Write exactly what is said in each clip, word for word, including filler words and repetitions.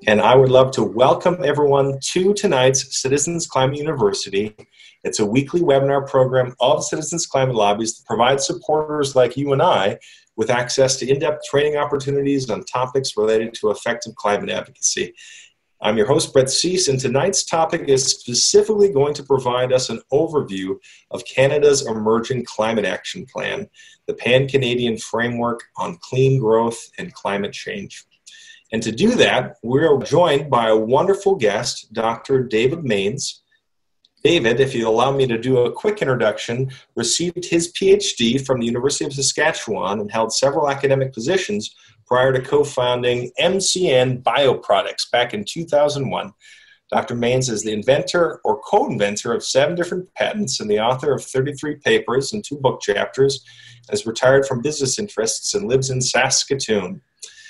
and I would love to welcome everyone to tonight's Citizens Climate University. It's a weekly webinar program of Citizens Climate Lobbies that provides supporters like you and I with access to in-depth training opportunities on topics related to effective climate advocacy. I'm your host, Brett Cease, and tonight's topic is specifically going to provide us an overview of Canada's Emerging Climate Action Plan, the Pan-Canadian Framework on Clean Growth and Climate Change. And to do that, we're joined by a wonderful guest, Doctor David Mains. David, if you allow me to do a quick introduction, received his P H D from the University of Saskatchewan and held several academic positions prior to co-founding M C N Bioproducts back in two thousand one. Doctor Mains is the inventor or co-inventor of seven different patents and the author of thirty-three papers and two book chapters, is retired from business interests and lives in Saskatoon.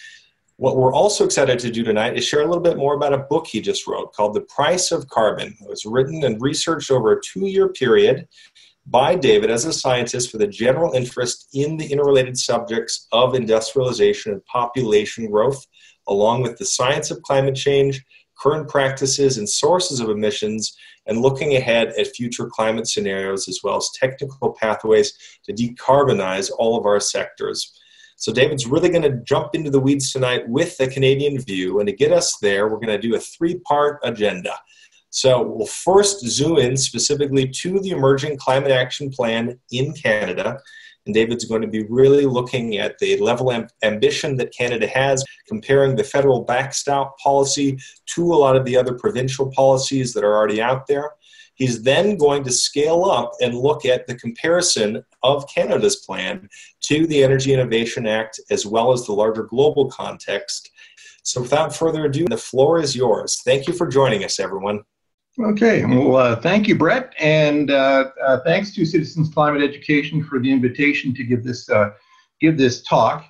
What we're also excited to do tonight is share a little bit more about a book he just wrote called The Price of Carbon. It was written and researched over a two-year period by David as a scientist with a general interest in the interrelated subjects of industrialization and population growth, along with the science of climate change, current practices and sources of emissions, and looking ahead at future climate scenarios, as well as technical pathways to decarbonize all of our sectors. So David's really going to jump into the weeds tonight with the Canadian view, and to get us there, we're going to do a three-part agenda. So we'll first zoom in specifically to the Emerging Climate Action Plan in Canada, and David's going to be really looking at the level of ambition that Canada has, comparing the federal backstop policy to a lot of the other provincial policies that are already out there. He's then going to scale up and look at the comparison of Canada's plan to the Energy Innovation Act, as well as the larger global context. So without further ado, the floor is yours. Thank you for joining us, everyone. Okay, well, uh, thank you, Brett, and uh, uh, thanks to Citizens Climate Education for the invitation to give this uh, give this talk.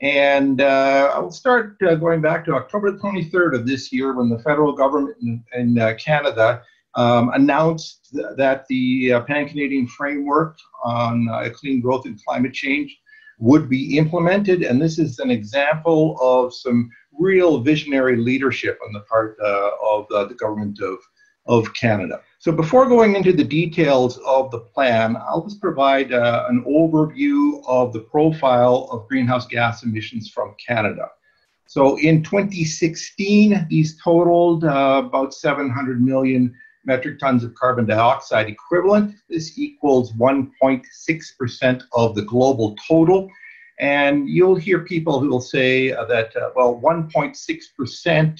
And uh, I'll start uh, going back to October twenty-third of this year, when the federal government in, in uh, Canada um, announced th that the uh, Pan-Canadian Framework on uh, Clean Growth and Climate Change would be implemented. And this is an example of some real visionary leadership on the part uh, of uh, the government of of Canada. So before going into the details of the plan, I'll just provide uh, an overview of the profile of greenhouse gas emissions from Canada. So in twenty sixteen, these totaled uh, about seven hundred million metric tons of carbon dioxide equivalent. This equals one point six percent of the global total. And you'll hear people who will say uh, that, uh, well, one point six percent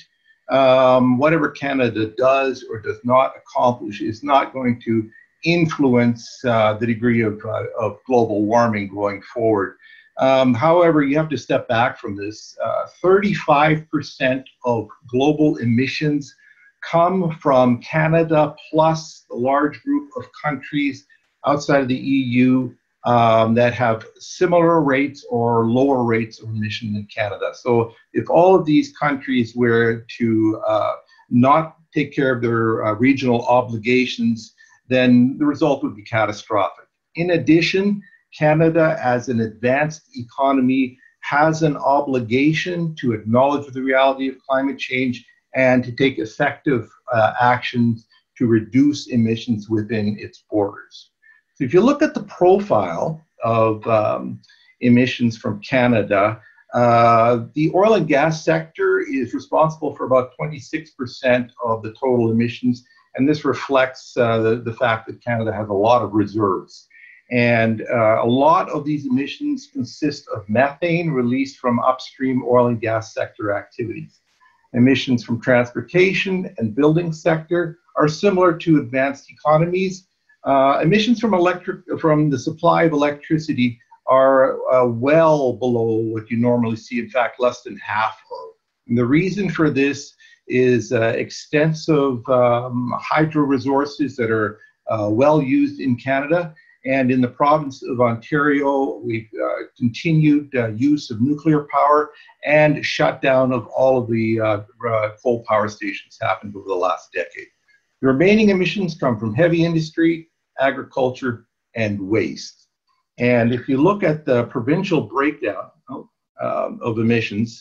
Um, whatever Canada does or does not accomplish is not going to influence uh, the degree of, uh, of global warming going forward. Um, however, you have to step back from this. Uh, thirty-five percent of global emissions come from Canada plus the large group of countries outside of the E U Um, that have similar rates or lower rates of emission than Canada. So if all of these countries were to uh, not take care of their uh, regional obligations, then the result would be catastrophic. In addition, Canada, as an advanced economy, has an obligation to acknowledge the reality of climate change and to take effective uh, actions to reduce emissions within its borders. So if you look at the profile of um, emissions from Canada, uh, the oil and gas sector is responsible for about twenty-six percent of the total emissions, and this reflects uh, the, the fact that Canada has a lot of reserves. And uh, a lot of these emissions consist of methane released from upstream oil and gas sector activities. Emissions from transportation and building sector are similar to advanced economies. Uh, emissions from electric from the supply of electricity are uh, well below what you normally see, in fact, less than half of. And the reason for this is uh, extensive um, hydro resources that are uh, well used in Canada. And in the province of Ontario, we've uh, continued uh, use of nuclear power and shutdown of all of the uh, uh, coal power stations happened over the last decade. The remaining emissions come from heavy industry, agriculture, and waste. And if you look at the provincial breakdown um, of emissions,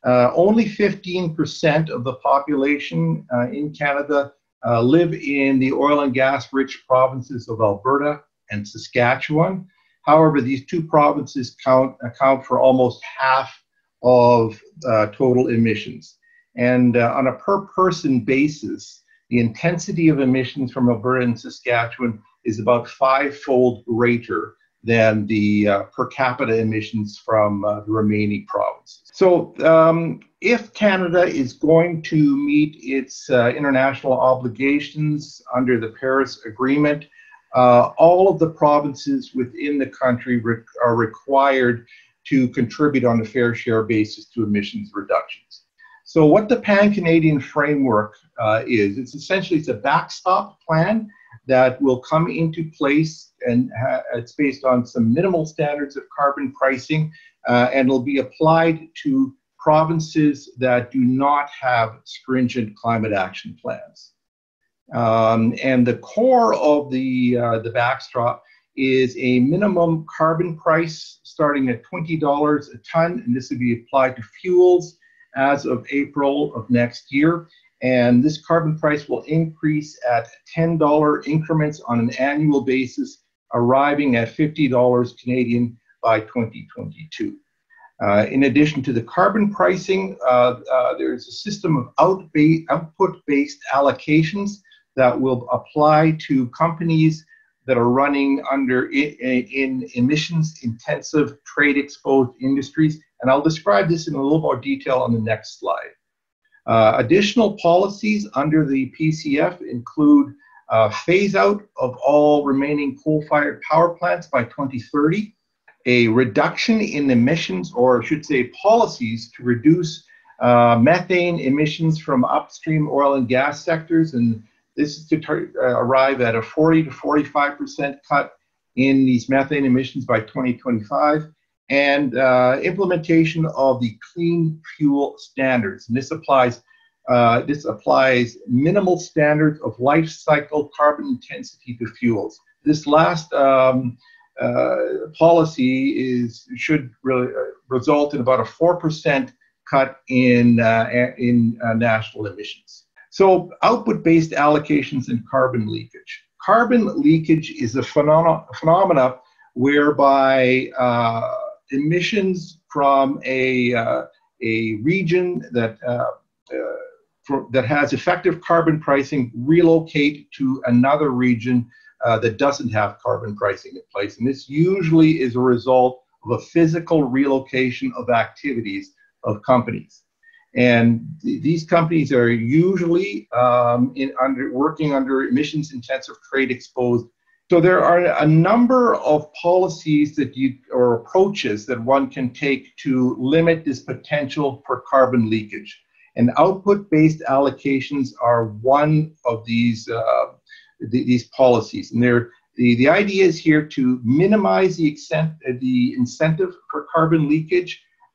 Uh, only fifteen percent of the population uh, in Canada uh, live in the oil and gas-rich provinces of Alberta and Saskatchewan. However, these two provinces count, account for almost half of uh, total emissions. And uh, on a per-person basis, the intensity of emissions from Alberta and Saskatchewan is about five-fold greater than the uh, per capita emissions from uh, the remaining provinces. So um, if Canada is going to meet its uh, international obligations under the Paris Agreement, uh, all of the provinces within the country re- are required to contribute on a fair share basis to emissions reductions. So what the Pan-Canadian Framework uh, is, it's essentially it's a backstop plan that will come into place, and ha- it's based on some minimal standards of carbon pricing, uh, and will be applied to provinces that do not have stringent climate action plans. Um, and the core of the, uh, the backstop is a minimum carbon price starting at twenty dollars a ton, and this will be applied to fuels as of April of next year. And this carbon price will increase at ten dollars increments on an annual basis, arriving at fifty dollars Canadian by twenty twenty-two. Uh, in addition to the carbon pricing, uh, uh, there's a system of output-based allocations that will apply to companies that are running under in, in emissions-intensive, trade-exposed industries. And I'll describe this in a little more detail on the next slide. Uh, additional policies under the P C F include uh, phase out of all remaining coal-fired power plants by twenty thirty, a reduction in emissions, or I should say policies to reduce uh, methane emissions from upstream oil and gas sectors, and this is to tar- uh, arrive at a forty to forty-five percent cut in these methane emissions by twenty twenty-five. And uh, implementation of the clean fuel standards. And this applies, uh, this applies minimal standards of life cycle carbon intensity to fuels. This last um, uh, policy is should really uh, result in about a four percent cut in, uh, in uh, national emissions. So output-based allocations and carbon leakage. Carbon leakage is a phenomena, phenomena whereby uh, emissions from a, uh, a region that, uh, uh, for, that has effective carbon pricing relocate to another region uh, that doesn't have carbon pricing in place. And this usually is a result of a physical relocation of activities of companies. And th- these companies are usually um, in under, working under emissions-intensive, trade-exposed. So there are a number of policies that you, or approaches that one can take to limit this potential for carbon leakage. And output-based allocations are one of these, uh, th- these policies. And they're, the, the idea is here to minimize the, extent, uh, the incentive for carbon leakage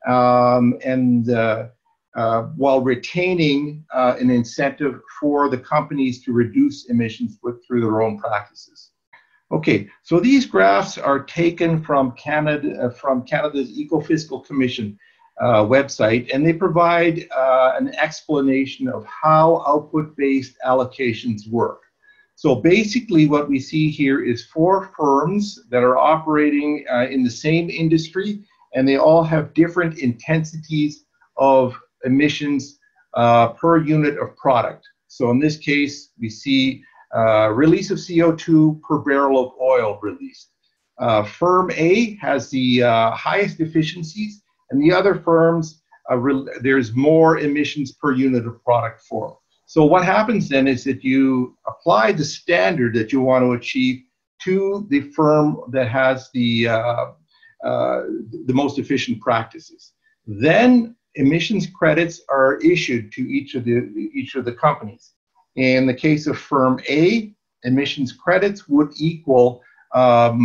um, and uh, uh, while retaining uh, an incentive for the companies to reduce emissions with, through their own practices. Okay, so these graphs are taken from Canada, uh, from Canada's Ecofiscal Commission uh, website, and they provide uh, an explanation of how output-based allocations work. So basically what we see here is four firms that are operating uh, in the same industry, and they all have different intensities of emissions uh, per unit of product. So in this case, we see uh, release of C O two per barrel of oil released. Uh, firm A has the uh, highest efficiencies, and the other firms, uh, re- there's more emissions per unit of product formed. So what happens then is that you apply the standard that you want to achieve to the firm that has the, uh, uh, the most efficient practices. Then emissions credits are issued to each of the, each of the companies. In the case of firm A, emissions credits would equal um,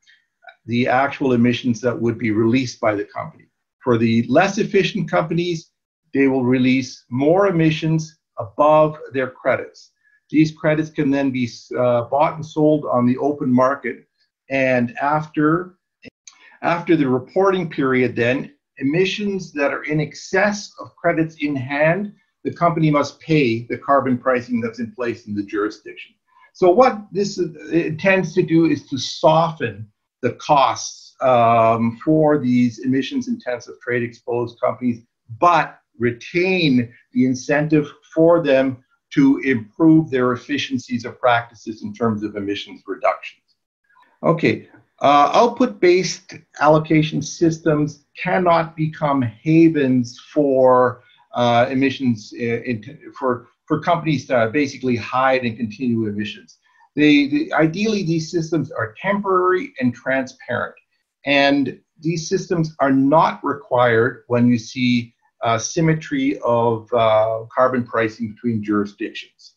the actual emissions that would be released by the company. For the less efficient companies, they will release more emissions above their credits. These credits can then be uh, bought and sold on the open market. And after, after the reporting period, then emissions that are in excess of credits in hand, the company must pay the carbon pricing that's in place in the jurisdiction. So what this intends to do is to soften the costs um, for these emissions-intensive trade-exposed companies, but retain the incentive for them to improve their efficiencies of practices in terms of emissions reductions. Okay, uh, output-based allocation systems cannot become havens for uh, emissions in, in, for for companies to basically hide and continue emissions. They, they, ideally, these systems are temporary and transparent, and these systems are not required when you see uh, symmetry of uh, carbon pricing between jurisdictions.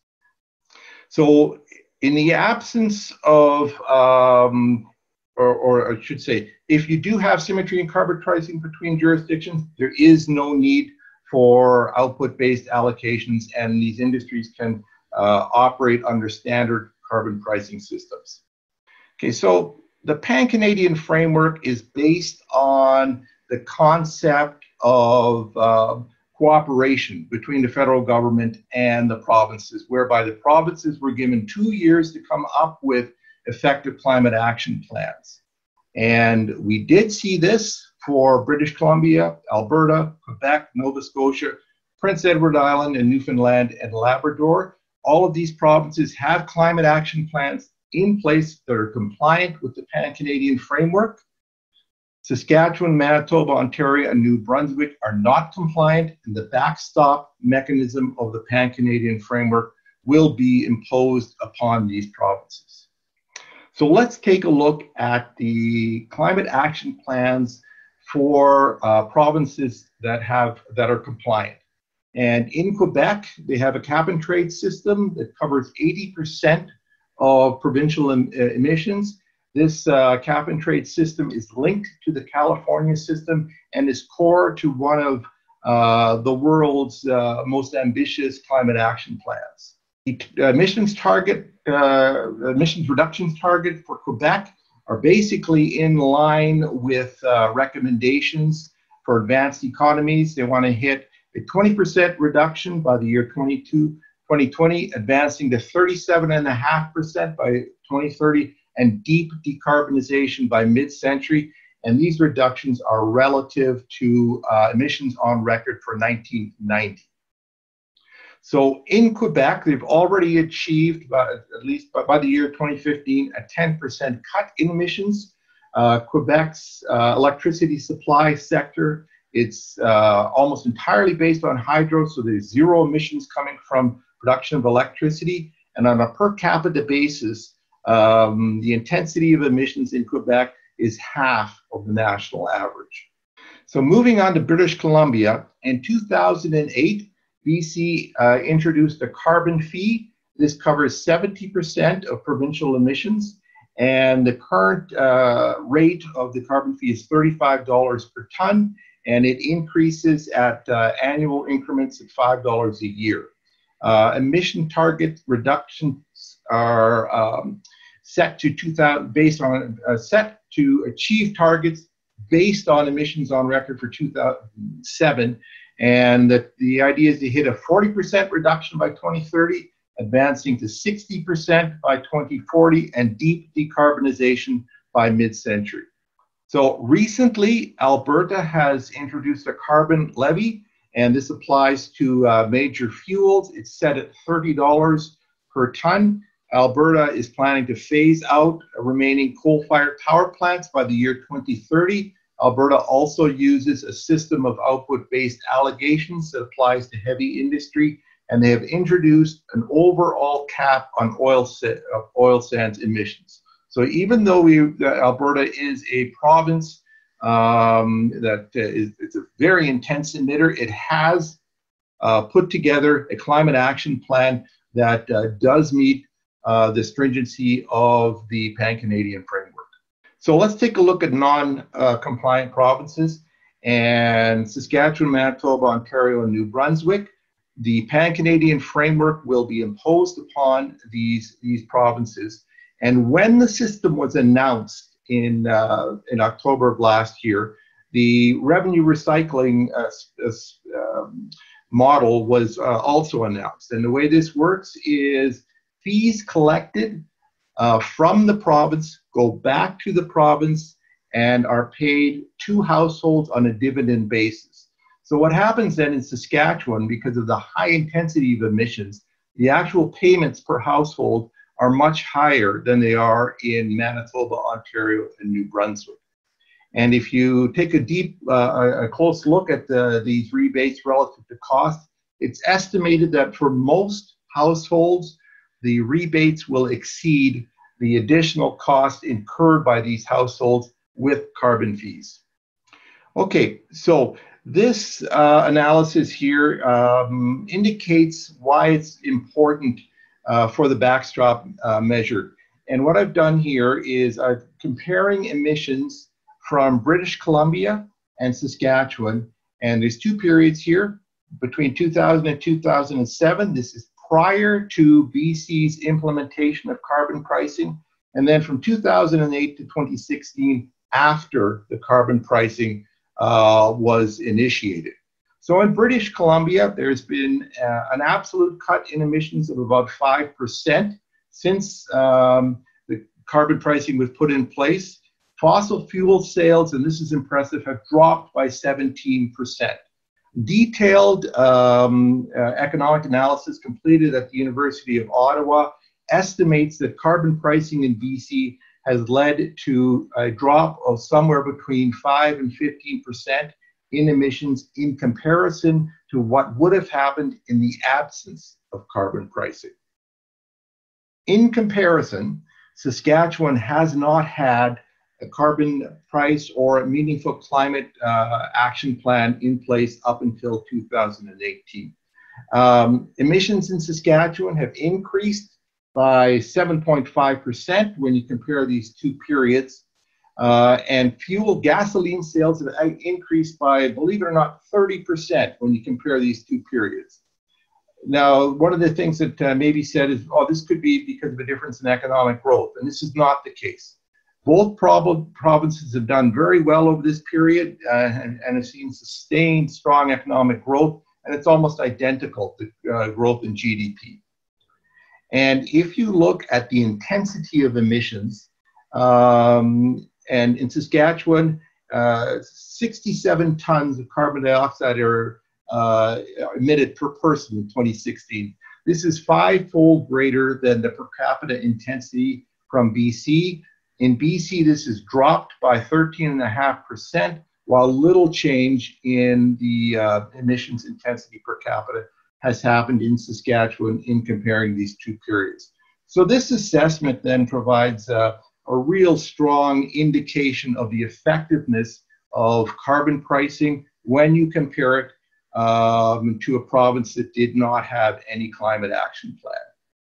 So in the absence of, um, or, or I should say, if you do have symmetry in carbon pricing between jurisdictions, there is no need for output-based allocations, and these industries can uh, operate under standard carbon pricing systems. Okay, so the Pan-Canadian framework is based on the concept of uh, cooperation between the federal government and the provinces, whereby the provinces were given two years to come up with effective climate action plans. And we did see this for British Columbia, Alberta, Quebec, Nova Scotia, Prince Edward Island, and Newfoundland and Labrador. All of these provinces have climate action plans in place that are compliant with the Pan-Canadian framework. Saskatchewan, Manitoba, Ontario, and New Brunswick are not compliant, and the backstop mechanism of the Pan-Canadian framework will be imposed upon these provinces. So let's take a look at the climate action plans for uh, provinces that have that are compliant. And in Quebec, they have a cap and trade system that covers eighty percent of provincial em emissions. This uh, cap and trade system is linked to the California system and is core to one of uh, the world's uh, most ambitious climate action plans. The emissions target, uh, emissions reductions target for Quebec are basically in line with uh, recommendations for advanced economies. They want to hit a twenty percent reduction by the year twenty twenty, advancing to thirty-seven point five percent by twenty thirty, and deep decarbonization by mid-century. And these reductions are relative to uh, emissions on record for nineteen ninety. So in Quebec, they've already achieved, by, at least by, by the year twenty fifteen, a ten percent cut in emissions. Uh, Quebec's uh, electricity supply sector, it's uh, almost entirely based on hydro, so there's zero emissions coming from production of electricity. And on a per capita basis, um, the intensity of emissions in Quebec is half of the national average. So moving on to British Columbia, in two thousand eight, B C uh, introduced a carbon fee. This covers seventy percent of provincial emissions, and the current uh, rate of the carbon fee is thirty-five dollars per ton, and it increases at uh, annual increments of five dollars a year. Uh, emission target reductions are um, set to two thousand, based on uh, set to achieve targets based on emissions on record for two thousand seven. And the, the idea is to hit a forty percent reduction by twenty thirty, advancing to sixty percent by twenty forty, and deep decarbonization by mid-century. So recently, Alberta has introduced a carbon levy, and this applies to uh, major fuels. It's set at thirty dollars per ton. Alberta is planning to phase out remaining coal-fired power plants by the year twenty thirty. Alberta also uses a system of output-based allocations that applies to heavy industry, and they have introduced an overall cap on oil, sa uh, oil sands emissions. So even though we, uh, Alberta is a province um, that uh, is it's a very intense emitter, it has uh, put together a climate action plan that uh, does meet uh, the stringency of the Pan-Canadian framework. So let's take a look at non-compliant uh, provinces, and Saskatchewan, Manitoba, Ontario, and New Brunswick. The Pan-Canadian framework will be imposed upon these, these provinces. And when the system was announced in, uh, in October of last year, the revenue recycling uh, um, model was uh, also announced. And the way this works is fees collected uh, from the province go back to the province and are paid to households on a dividend basis. So what happens then in Saskatchewan, because of the high intensity of emissions, the actual payments per household are much higher than they are in Manitoba, Ontario, and New Brunswick. And if you take a deep, uh, a close look at the, these rebates relative to cost, it's estimated that for most households, the rebates will exceed the additional cost incurred by these households with carbon fees. Okay, so this uh, analysis here um, indicates why it's important uh, for the backstop uh, measure. And what I've done here is I'm comparing emissions from British Columbia and Saskatchewan. And there's two periods here between two thousand and two thousand seven. This is prior to B C's implementation of carbon pricing. And then from two thousand eight to twenty sixteen, after the carbon pricing uh, was initiated. So in British Columbia, there's been uh, an absolute cut in emissions of about five percent since um, the carbon pricing was put in place. Fossil fuel sales, and this is impressive, have dropped by seventeen percent. Detailed um, uh, economic analysis completed at the University of Ottawa estimates that carbon pricing in B C has led to a drop of somewhere between five and fifteen percent in emissions in comparison to what would have happened in the absence of carbon pricing. In comparison, Saskatchewan has not had a carbon price or a meaningful climate uh, action plan in place up until two thousand eighteen. Um, emissions in Saskatchewan have increased by seven point five percent when you compare these two periods. Uh, and fuel gasoline sales have increased by, believe it or not, thirty percent when you compare these two periods. Now, one of the things that uh, may be said is, oh, this could be because of a difference in economic growth, and this is not the case. Both prob- provinces have done very well over this period uh, and, and have seen sustained strong economic growth, and it's almost identical to uh, growth in G D P. And if you look at the intensity of emissions, um, and in Saskatchewan, uh, sixty-seven tons of carbon dioxide are uh, emitted per person in twenty sixteen. This is five-fold greater than the per capita intensity from B C. In B C, this has dropped by thirteen point five percent, while little change in the uh, emissions intensity per capita has happened in Saskatchewan in comparing these two periods. So this assessment then provides uh, a real strong indication of the effectiveness of carbon pricing when you compare it um, to a province that did not have any climate action plan.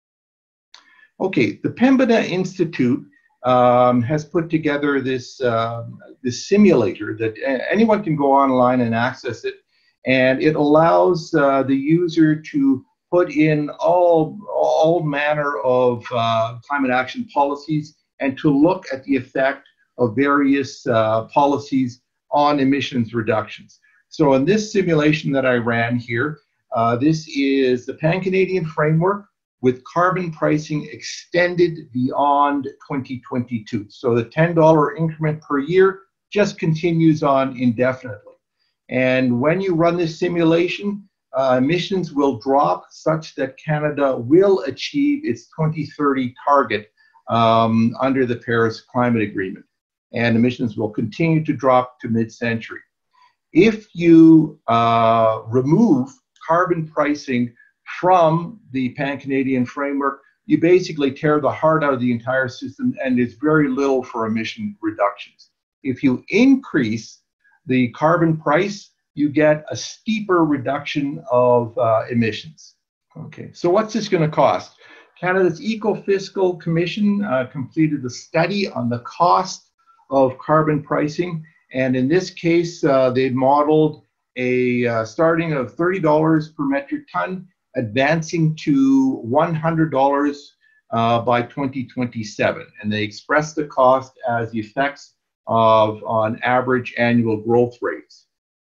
Okay, the Pembina Institute um, has put together this, um, this simulator that anyone can go online and access it, and it allows uh, the user to put in all, all manner of uh, climate action policies and to look at the effect of various uh, policies on emissions reductions. So in this simulation that I ran here, uh, this is the Pan-Canadian framework with carbon pricing extended beyond twenty twenty-two. So the ten dollar increment per year just continues on indefinitely. And when you run this simulation, uh, emissions will drop such that Canada will achieve its twenty thirty target um, under the Paris Climate Agreement. And emissions will continue to drop to mid-century. If you uh, remove carbon pricing from the Pan-Canadian framework, you basically tear the heart out of the entire system, and there's very little for emission reductions. If you increase the carbon price, you get a steeper reduction of uh, emissions. Okay, so what's this going to cost? Canada's Ecofiscal Commission uh, completed a study on the cost of carbon pricing, and in this case, uh, they modeled a uh, starting of thirty dollars per metric ton, advancing to one hundred dollars uh, by twenty twenty-seven. And they expressed the cost as the effects of on average annual growth rates.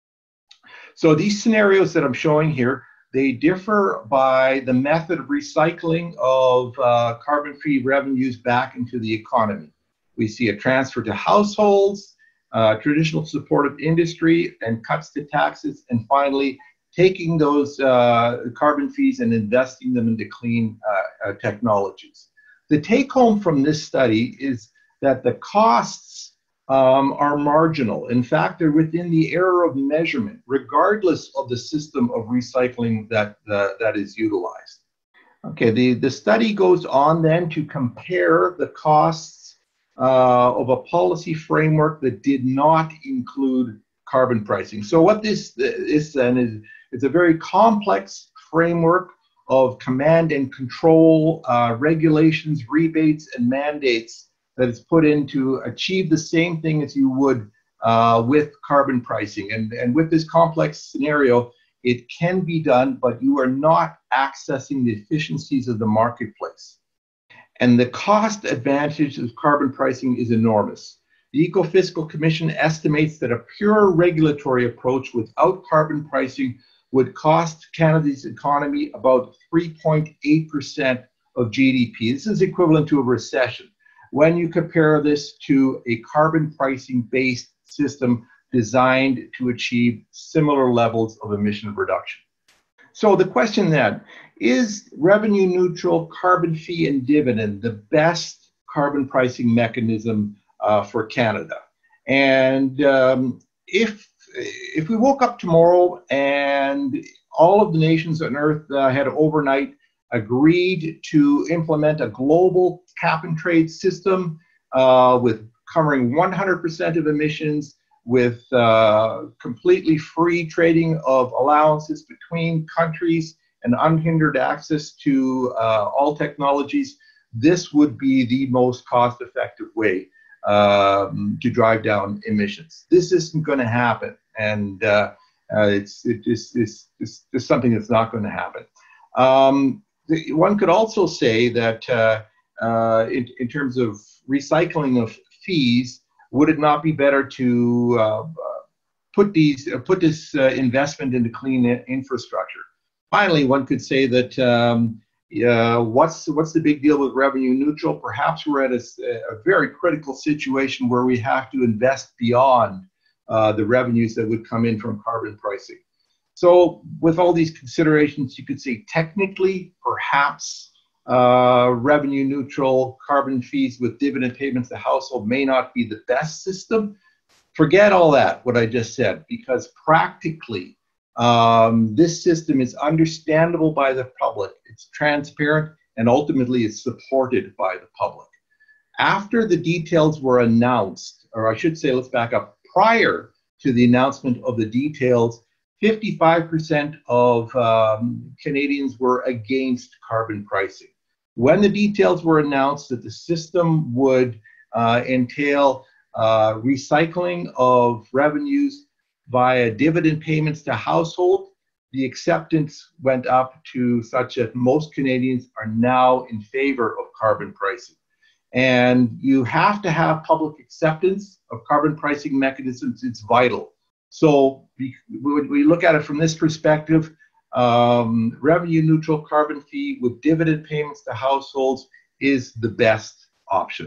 So these scenarios that I'm showing here, they differ by the method of recycling of uh, carbon-free revenues back into the economy. We see a transfer to households, uh, traditional support of industry, and cuts to taxes, and finally taking those uh, carbon fees and investing them into clean uh, uh, technologies. The take-home from this study is that the costs um, are marginal. In fact, they're within the error of measurement, regardless of the system of recycling that, uh, that is utilized. Okay, the, the study goes on then to compare the costs uh, of a policy framework that did not include carbon pricing. So what this is then is it's a very complex framework of command and control, uh, regulations, rebates, and mandates that is put in to achieve the same thing as you would uh, with carbon pricing. And, and with this complex scenario, it can be done, but you are not accessing the efficiencies of the marketplace. And the cost advantage of carbon pricing is enormous. The Ecofiscal Commission estimates that a pure regulatory approach without carbon pricing would cost Canada's economy about three point eight percent of G D P. This is equivalent to a recession when you compare this to a carbon pricing-based system designed to achieve similar levels of emission reduction. So the question then, is revenue neutral carbon fee and dividend the best carbon pricing mechanism uh, for Canada? And um, if If we woke up tomorrow and all of the nations on Earth uh, had overnight agreed to implement a global cap and trade system uh, with covering one hundred percent of emissions, with uh, completely free trading of allowances between countries and unhindered access to uh, all technologies, this would be the most cost-effective way um, to drive down emissions. This isn't going to happen. And uh, uh, it's, it just, it's, it's, it's something that's not going to happen. Um, the, one could also say that uh, uh, in, in terms of recycling of fees, would it not be better to uh, put these uh, put this uh, investment into clean infrastructure? Finally, one could say that um, uh, what's what's the big deal with revenue neutral? Perhaps we're at a, a very critical situation where we have to invest beyond Uh, the revenues that would come in from carbon pricing. So with all these considerations, you could say technically, perhaps uh, revenue neutral carbon fees with dividend payments to household may not be the best system. Forget all that, what I just said, because practically um, this system is understandable by the public, it's transparent, and ultimately it's supported by the public. After the details were announced, or I should say, let's back up, prior to the announcement of the details, fifty-five percent of um, Canadians were against carbon pricing. When the details were announced that the system would uh, entail uh, recycling of revenues via dividend payments to households, the acceptance went up to such that most Canadians are now in favor of carbon pricing. And you have to have public acceptance of carbon pricing mechanisms. It's vital. So when we look at it from this perspective, um, revenue neutral carbon fee with dividend payments to households is the best option.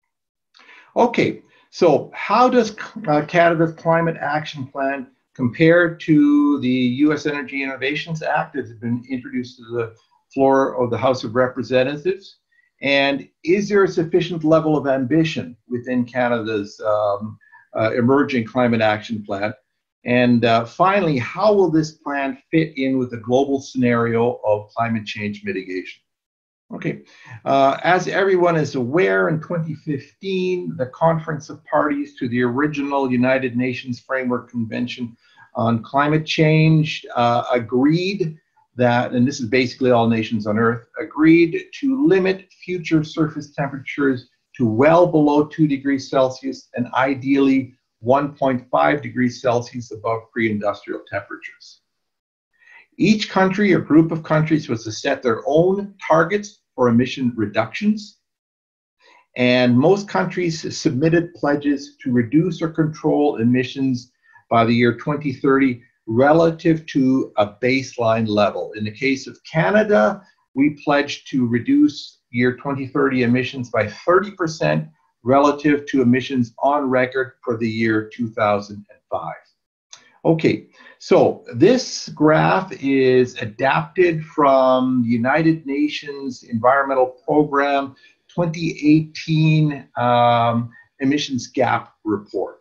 Okay, so how does uh, Canada's Climate Action Plan compare to the U S Energy Innovations Act that has been introduced to the floor of the House of Representatives? And is there a sufficient level of ambition within Canada's um, uh, emerging climate action plan? And uh, finally, how will this plan fit in with the global scenario of climate change mitigation? Okay, uh, as everyone is aware, in twenty fifteen, the Conference of Parties to the original United Nations Framework Convention on Climate Change uh, agreed that, and this is basically all nations on Earth, agreed to limit future surface temperatures to well below two degrees Celsius and ideally one point five degrees Celsius above pre-industrial temperatures. Each country or group of countries was to set their own targets for emission reductions. And most countries submitted pledges to reduce or control emissions by the year twenty thirty relative to a baseline level. In the case of Canada, we pledged to reduce year twenty thirty emissions by thirty percent relative to emissions on record for the year two thousand five. Okay, so this graph is adapted from the United Nations Environmental Program twenty eighteen um, emissions gap report.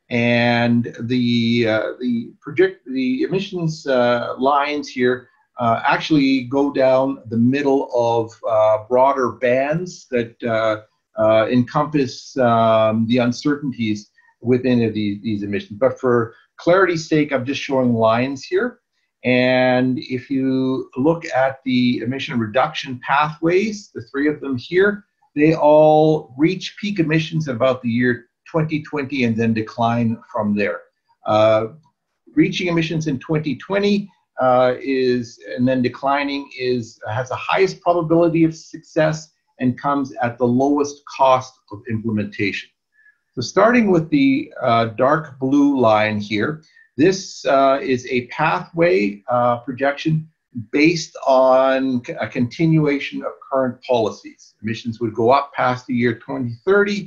And the uh, the project the emissions uh, lines here uh, actually go down the middle of uh, broader bands that uh, uh, encompass um, the uncertainties within these, these emissions. But for clarity's sake, I'm just showing lines here. And if you look at the emission reduction pathways, the three of them here, they all reach peak emissions in about the year twenty twenty and then decline from there. Uh, reaching emissions in twenty twenty uh, is, and then declining is, has the highest probability of success and comes at the lowest cost of implementation. So starting with the uh, dark blue line here, this uh, is a pathway uh, projection based on a continuation of current policies. Emissions would go up past the year twenty thirty,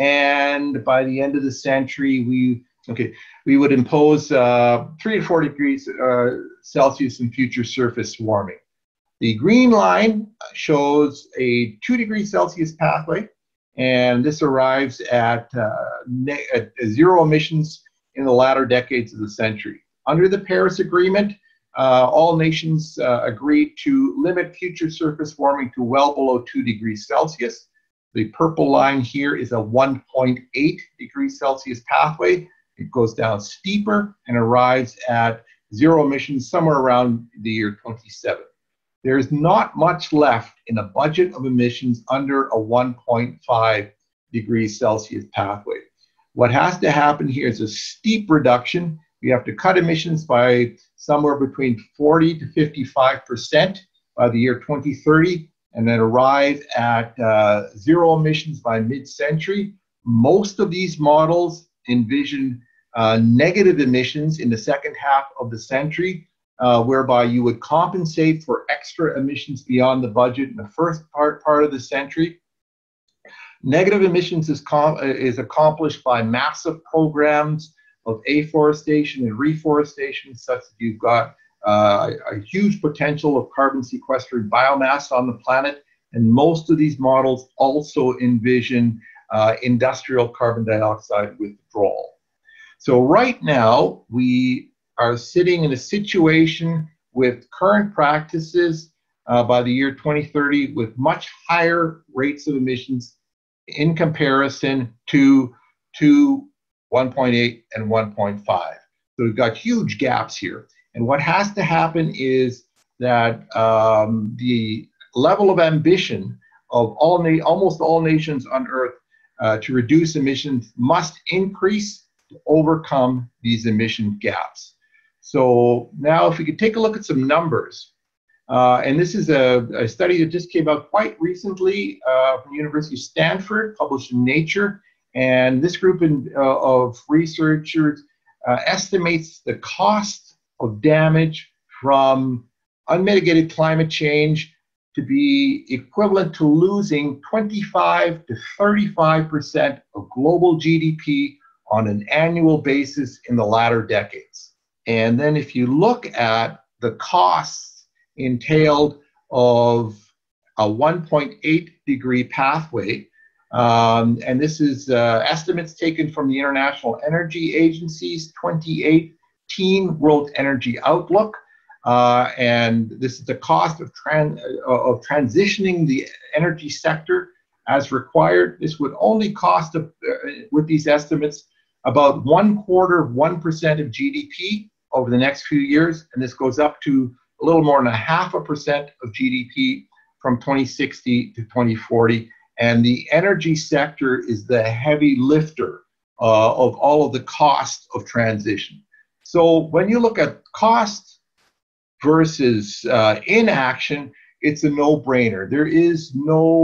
and by the end of the century, we okay we would impose uh, three to four degrees uh, Celsius in future surface warming. The green line shows a two degree Celsius pathway, and this arrives at, uh, at zero emissions in the latter decades of the century. Under the Paris Agreement, uh, all nations uh, agreed to limit future surface warming to well below two degrees Celsius. The purple line here is a one point eight degrees Celsius pathway. It goes down steeper and arrives at zero emissions somewhere around the year twenty-seven. There is not much left in a budget of emissions under a one point five degrees Celsius pathway. What has to happen here is a steep reduction. We have to cut emissions by somewhere between forty to fifty-five percent by the year twenty thirty, and then arrive at uh, zero emissions by mid-century. Most of these models envision uh, negative emissions in the second half of the century, uh, whereby you would compensate for extra emissions beyond the budget in the first part, part of the century. Negative emissions is, com is accomplished by massive programs of afforestation and reforestation, such that you've got uh, a huge potential of carbon sequestered biomass on the planet. And most of these models also envision uh, industrial carbon dioxide withdrawal. So right now, we are sitting in a situation with current practices uh, by the year twenty thirty with much higher rates of emissions in comparison to, to one point eight and one point five. So we've got huge gaps here. And what has to happen is that um, the level of ambition of all na almost all nations on Earth uh, to reduce emissions must increase to overcome these emission gaps. So now if we could take a look at some numbers. Uh, and this is a, a study that just came out quite recently uh, from the University of Stanford, published in Nature. And this group in, uh, of researchers uh, estimates the cost of damage from unmitigated climate change to be equivalent to losing twenty-five to thirty-five percent of global G D P on an annual basis in the latter decades. And then if you look at the costs entailed of a one point eight degree pathway, um, and this is uh, estimates taken from the International Energy Agency's twenty eighteen World Energy Outlook, uh, and this is the cost of, tran of transitioning the energy sector as required. This would only cost, uh, with these estimates, about one quarter of one percent of G D P over the next few years, and this goes up to a little more than a half a percent of G D P from twenty sixty to twenty forty. And the energy sector is the heavy lifter uh, of all of the cost of transition. So when you look at cost versus uh, inaction, it's a no-brainer. There is no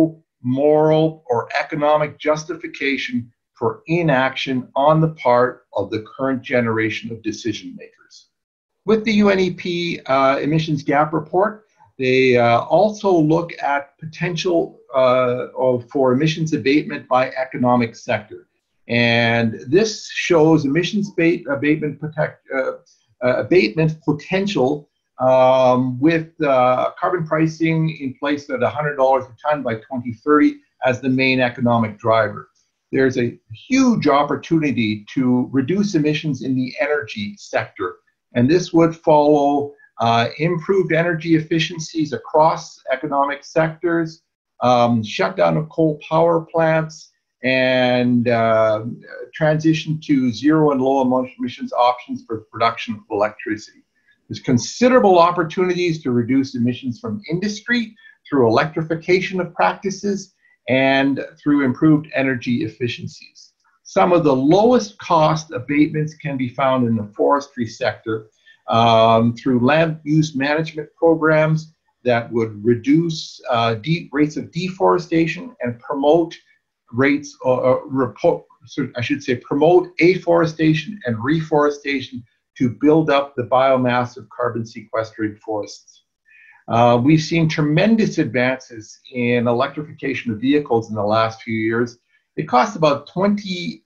moral, or economic justification for inaction on the part of the current generation of decision makers. With the U N E P uh, emissions gap report, they uh, also look at potential uh, of, for emissions abatement by economic sector. And this shows emissions abate, abatement, protect, uh, uh, abatement potential um, with uh, carbon pricing in place at one hundred dollars a ton by twenty thirty as the main economic driver. There's a huge opportunity to reduce emissions in the energy sector. And this would follow uh, improved energy efficiencies across economic sectors, um, shutdown of coal power plants, and uh, transition to zero and low emissions options for production of electricity. There's considerable opportunities to reduce emissions from industry through electrification of practices and through improved energy efficiencies. Some of the lowest cost abatements can be found in the forestry sector um, through land use management programs that would reduce uh, de- rates of deforestation and promote rates, or uh, report, so I should say promote afforestation and reforestation to build up the biomass of carbon sequestering forests. Uh, we've seen tremendous advances in electrification of vehicles in the last few years. It costs about twenty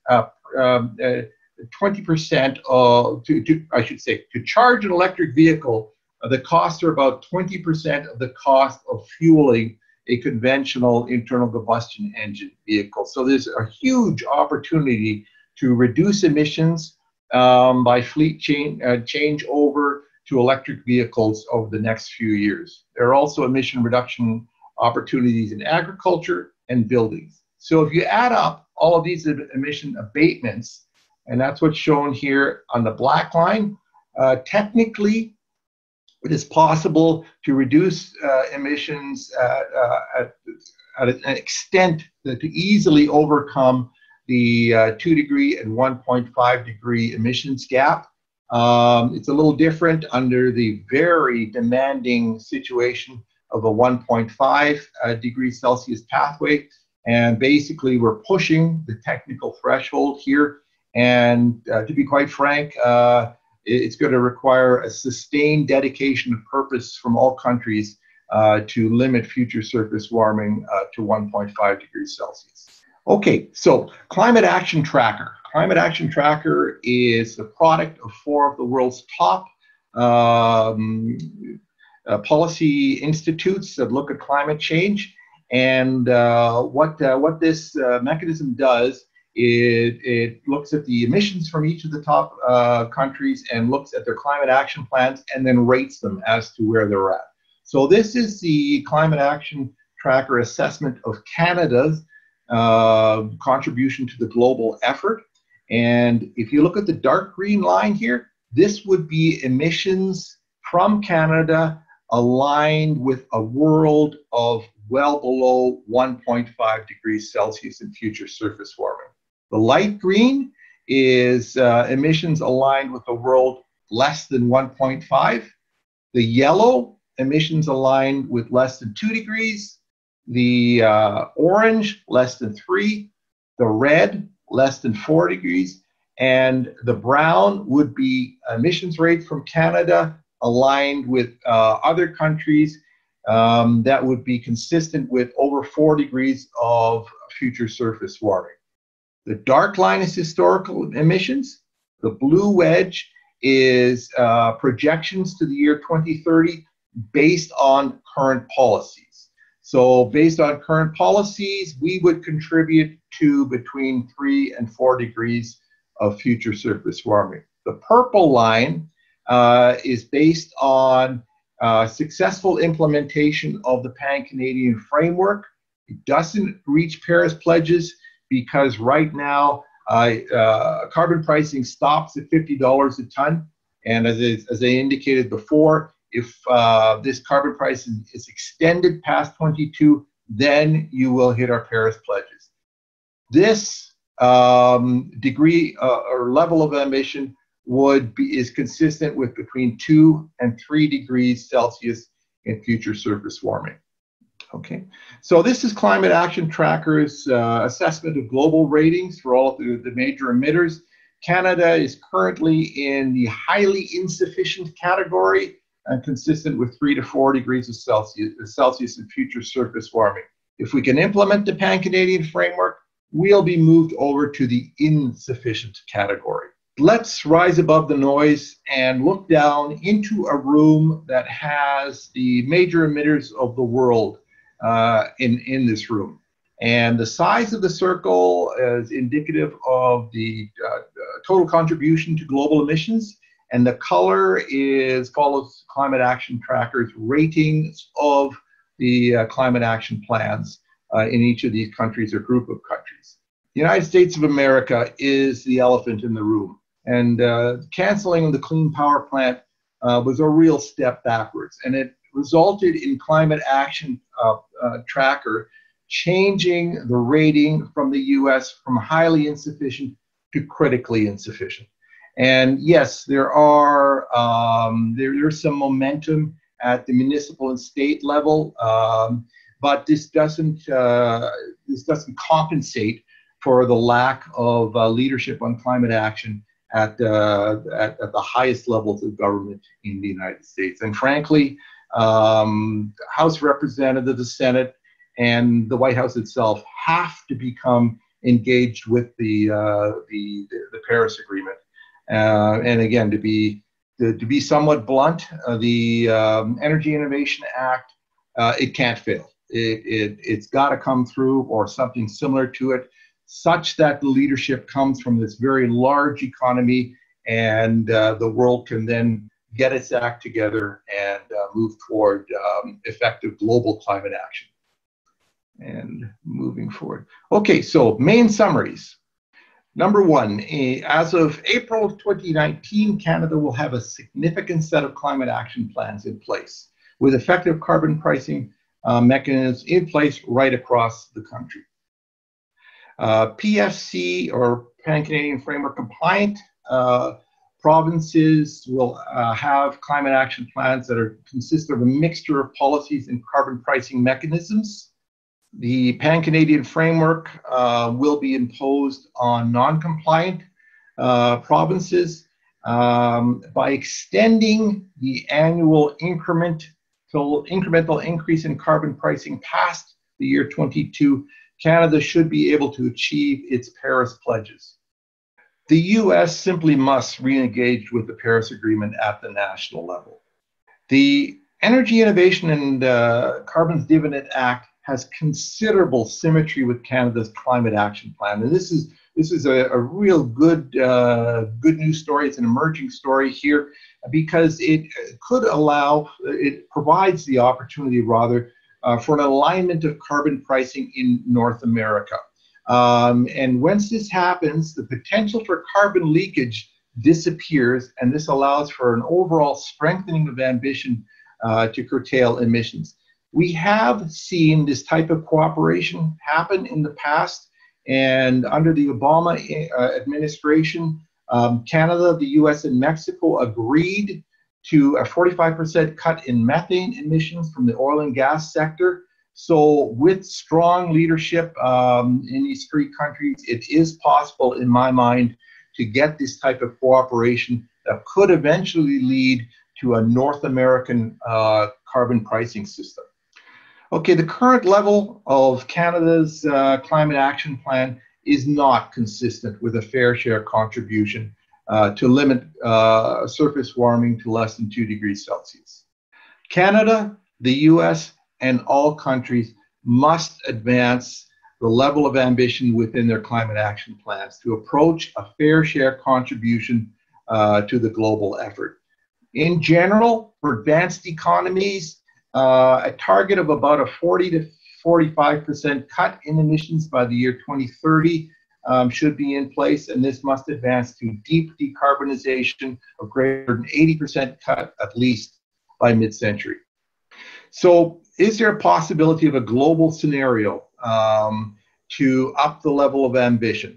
percent, uh, to, to, I should say, to charge an electric vehicle, uh, the costs are about twenty percent of the cost of fueling a conventional internal combustion engine vehicle. So there's a huge opportunity to reduce emissions um, by fleet change, uh, change over to electric vehicles over the next few years. There are also emission reduction opportunities in agriculture and buildings. So if you add up all of these emission abatements, and that's what's shown here on the black line, uh, technically it is possible to reduce uh, emissions uh, uh, at, at an extent that to easily overcome the uh, two degree and one point five degree emissions gap. Um, it's a little different under the very demanding situation of a one point five uh, degrees Celsius pathway. And basically, we're pushing the technical threshold here. And uh, to be quite frank, uh, it's going to require a sustained dedication of purpose from all countries uh, to limit future surface warming uh, to one point five degrees Celsius. Okay, so Climate Action Tracker. Climate Action Tracker is the product of four of the world's top um, uh, policy institutes that look at climate change. And uh, what, uh, what this uh, mechanism does is it looks at the emissions from each of the top uh, countries and looks at their climate action plans and then rates them as to where they're at. So this is the Climate Action Tracker assessment of Canada's uh, contribution to the global effort. And if you look at the dark green line here, this would be emissions from Canada aligned with a world of well below one point five degrees Celsius in future surface warming. The light green is uh, emissions aligned with a world less than one point five. The yellow, emissions aligned with less than two degrees. The uh, orange, less than three. The red, less than four degrees. And the brown would be emissions rate from Canada aligned with uh, other countries um, that would be consistent with over four degrees of future surface warming. The dark line is historical emissions. The blue wedge is uh, projections to the year twenty thirty based on current policies. So based on current policies, we would contribute to between three and four degrees of future surface warming. The purple line uh, is based on uh, successful implementation of the Pan-Canadian framework. It doesn't reach Paris pledges because right now uh, uh, carbon pricing stops at fifty dollars a ton. And as I, as I indicated before, if uh, this carbon price is, is extended past twenty-two, then you will hit our Paris pledges. This um, degree uh, or level of emission would be is consistent with between two and three degrees Celsius in future surface warming. Okay, so this is Climate Action Tracker's uh, assessment of global ratings for all of the, the major emitters. Canada is currently in the highly insufficient category and consistent with three to four degrees of Celsius, Celsius in future surface warming. If we can implement the Pan-Canadian framework, we'll be moved over to the insufficient category. Let's rise above the noise and look down into a room that has the major emitters of the world uh, in, in this room. And the size of the circle is indicative of the uh, total contribution to global emissions. And the color is follows Climate Action Tracker's ratings of the uh, climate action plans uh, in each of these countries or group of countries. The United States of America is the elephant in the room. And uh, canceling of the Clean Power Plant uh, was a real step backwards. And it resulted in Climate Action uh, uh, Tracker changing the rating from the U S from highly insufficient to critically insufficient. And yes, there are um, there, there's some momentum at the municipal and state level, um, but this doesn't uh, this doesn't compensate for the lack of uh, leadership on climate action at, uh, at at the highest levels of government in the United States. And frankly, um, House Representatives, the Senate, and the White House itself have to become engaged with the uh, the, the Paris Agreement. Uh, and again, to be to, to be somewhat blunt, uh, the um, Energy Innovation Act, uh, it can't fail. It, it, it's got to come through, or something similar to it, such that the leadership comes from this very large economy, and uh, the world can then get its act together and uh, move toward um, effective global climate action. And moving forward. Okay, so main summaries. Number one, as of April of twenty nineteen, Canada will have a significant set of climate action plans in place with effective carbon pricing uh, mechanisms in place right across the country. Uh, P F C, or Pan-Canadian Framework compliant uh, provinces will uh, have climate action plans that are consist of a mixture of policies and carbon pricing mechanisms. The Pan-Canadian Framework uh, will be imposed on non-compliant uh, provinces um, by extending the annual increment to incremental increase in carbon pricing past the year twenty-two. Canada should be able to achieve its Paris pledges. The U S simply must re-engage with the Paris Agreement at the national level. The Energy Innovation and uh, Carbon Dividend Act has considerable symmetry with Canada's climate action plan. And this is this is a, a real good uh, good news story. It's an emerging story here because it could allow, it provides the opportunity rather uh, for an alignment of carbon pricing in North America. Um, and once this happens, the potential for carbon leakage disappears, and this allows for an overall strengthening of ambition uh, to curtail emissions. We have seen this type of cooperation happen in the past, and under the Obama uh, administration, um, Canada, the U S, and Mexico agreed to a forty-five percent cut in methane emissions from the oil and gas sector. So with strong leadership um, in these three countries, it is possible, in my mind, to get this type of cooperation that could eventually lead to a North American uh, carbon pricing system. Okay, the current level of Canada's uh, climate action plan is not consistent with a fair share contribution uh, to limit uh, surface warming to less than two degrees Celsius. Canada, the U S, and all countries must advance the level of ambition within their climate action plans to approach a fair share contribution uh, to the global effort. In general, for advanced economies, Uh, a target of about a forty to forty-five percent cut in emissions by the year twenty thirty um, should be in place, and this must advance to deep decarbonization of greater than eighty percent cut at least by mid-century. So is there a possibility of a global scenario um, to up the level of ambition?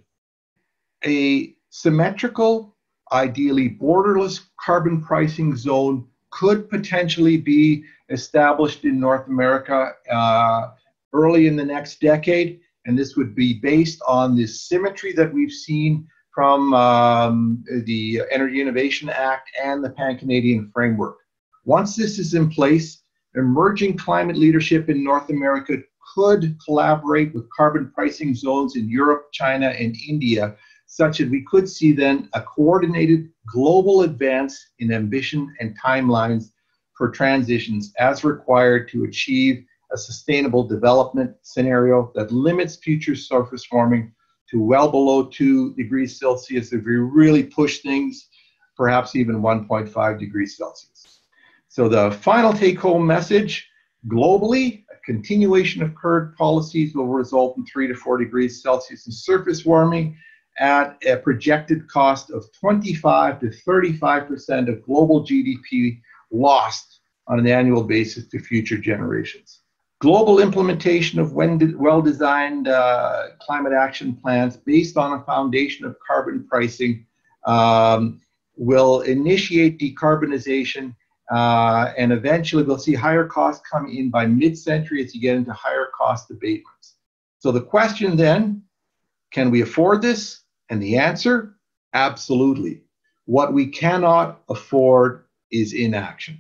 A symmetrical, ideally borderless carbon pricing zone could potentially be established in North America uh, early in the next decade. And this would be based on the symmetry that we've seen from um, the Energy Innovation Act and the Pan-Canadian Framework. Once this is in place, emerging climate leadership in North America could collaborate with carbon pricing zones in Europe, China, and India, such that we could see then a coordinated global advance in ambition and timelines for transitions as required to achieve a sustainable development scenario that limits future surface warming to well below two degrees Celsius if we really push things, perhaps even one point five degrees Celsius. So the final take-home message, globally, a continuation of current policies will result in three to four degrees Celsius in surface warming at a projected cost of twenty-five to thirty-five percent of global G D P lost on an annual basis to future generations. Global implementation of well-designed uh, climate action plans based on a foundation of carbon pricing um, will initiate decarbonization, uh, and eventually we'll see higher costs come in by mid-century as you get into higher cost abatements. So the question then, can we afford this? And the answer, absolutely. What we cannot afford is inaction.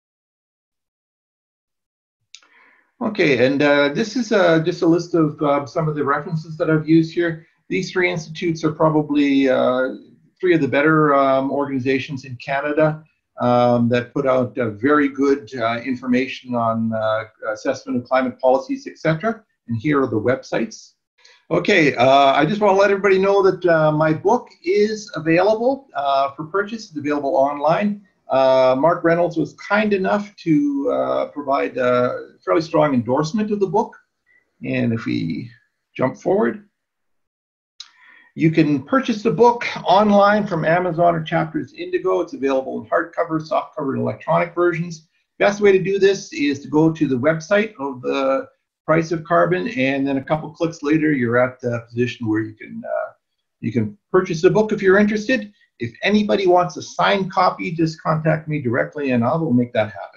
Okay, and uh, this is uh, just a list of uh, some of the references that I've used here. These three institutes are probably uh, three of the better um, organizations in Canada um, that put out uh, very good uh, information on uh, assessment of climate policies, et cetera. And here are the websites. Okay, uh, I just want to let everybody know that uh, my book is available uh, for purchase. It's available online. Uh, Mark Reynolds was kind enough to uh, provide a fairly strong endorsement of the book. And if we jump forward, you can purchase the book online from Amazon or Chapters Indigo. It's available in hardcover, softcover, and electronic versions. Best way to do this is to go to the website of the Price of Carbon, and then a couple clicks later, you're at the position where you can uh, you can purchase the book if you're interested. If anybody wants a signed copy, just contact me directly, and I will make that happen.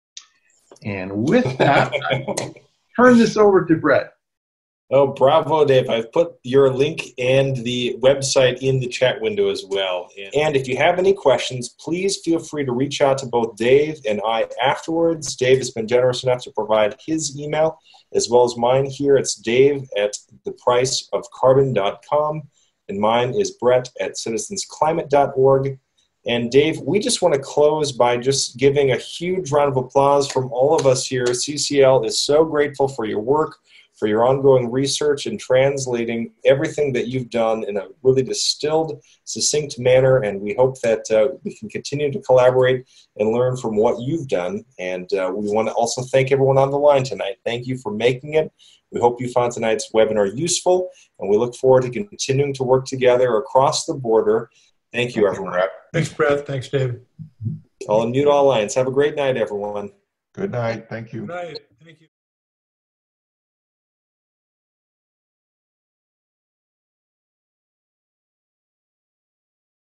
And with that, I turn this over to Brett. Oh, bravo, Dave. I've put your link and the website in the chat window as well. And if you have any questions, please feel free to reach out to both Dave and I afterwards. Dave has been generous enough to provide his email as well as mine here. It's Dave at the price of carbon dot com, and mine is Brett at citizens climate dot org. And Dave, we just want to close by just giving a huge round of applause from all of us here. C C L is so grateful for your work, for your ongoing research and translating everything that you've done in a really distilled, succinct manner, and we hope that uh, we can continue to collaborate and learn from what you've done. And uh, we want to also thank everyone on the line tonight. Thank you for making it. We hope you found tonight's webinar useful, and we look forward to continuing to work together across the border. Thank you, everyone. Thanks, Brett. Thanks, David. I'll unmute all lines. Have a great night, everyone. Good night. Thank you. Good night.